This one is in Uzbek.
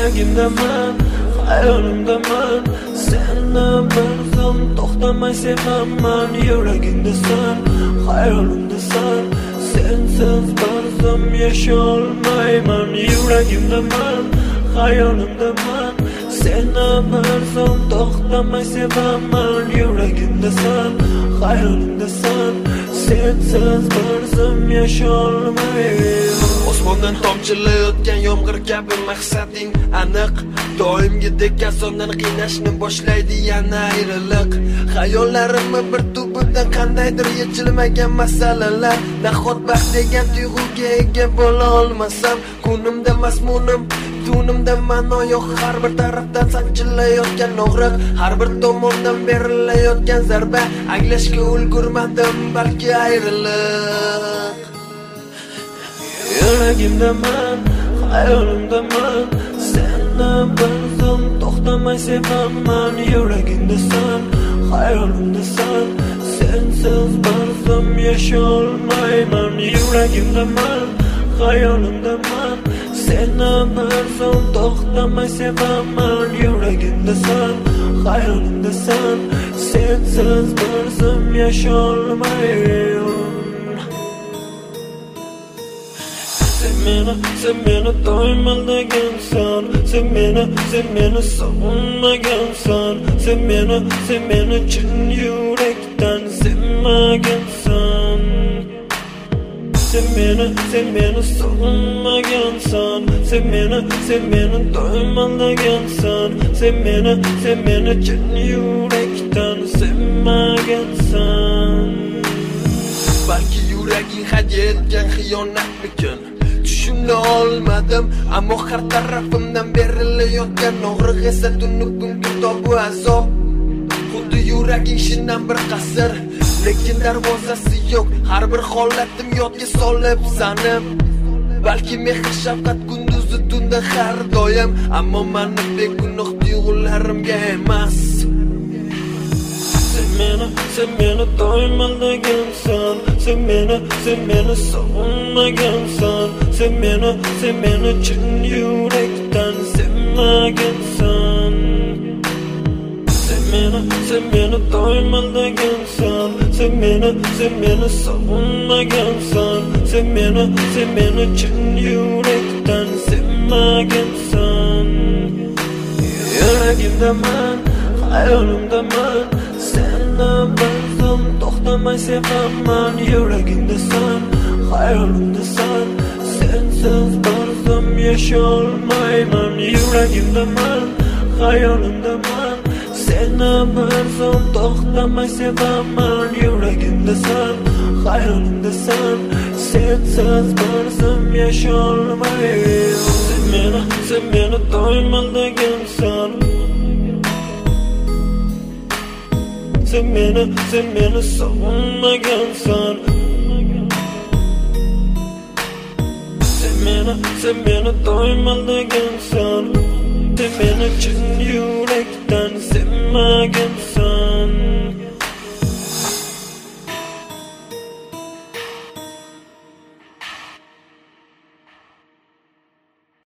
Yuragimdaman, hayolimdaman, seni bir zum to'xtamay sevaman. Yuragimdasan, hayolimdasan, sensiz bir zum yasholmayman. Yuragimdaman, hayolimdaman, seni bir zum to'xtamay sevaman. Yuragimdasan, hayolimdasan, sensiz bir zum yasholmayman. Osmondan tomchilayotgan yomg'ir kabi maqsading aniq. Doimgidek asondan qiynashni boshlaydi yana ayriliq. Xayollarimni bir tubida qandaydir yechilmagan masalalar. Nahot baxt degan tuyg'uga ega bo'la olmasam, kunimda masmunim, tunimda ma'no yo'q. Har bir tarafdan sanchilayotgan og'riq, har bir tomondan berilayotgan zarba. Anglashga ulgurmadim, balki ayriliq. Yuragimdaman, hayolimdaman, seni bir zum to'xtamay sevaman. Yuragimdasan, hayolimdasan, sensiz bir zum yasholmayman. Yuragimdaman, hayolimdaman, seni bir zum to'xtamay sevaman. Yuragimdasan, hayolimdasan, sensiz bir zum yasholmayman. Sen meni doymaldagansan, sen meni savunmagansan, sen meni chin yurakdan sevmagansan. Sen meni savunmagansan, sen meni doymaldagansan, sen meni chin yurakdan sevmagansan. Balki yuraging hadya etgan xiyonatmikin, tushuna olmadim, ammo har tarafimdan berilayotgan og'riq esa tunu kun kitobi azob. Xuddi yuraging shindan bir qasr, lekin darvozasi yo'q. Har bir holatim yodga solib sanib, balki mehr shafqat kunduzi tunda har doim, ammo meni begunoh tuyg'ularimga emas. Sen meni doymaldagansan, sen meni savunmagansan, sen meni chin yurakdan sevmagansan. Sen meni doymaldagansan, sen meni savunmagansan, sen meni chin yurakdan sevmagansan. Yuragimdaman, hayolimdaman, seni bir zum to'xtamay sevaman. Yuragimdasan, hayolimdasan, sensiz bir zum yasholmayman. Yuragimdaman, hayolimdaman, seni bir zum to'xtamay sevaman. Yuragimdasan, hayolimdasan, sensiz bir zum yasholmayman. Sen meni doymaldagansan, sen meni savunmagansan, sen meni doymaldagansan, sen meni chin yurakdan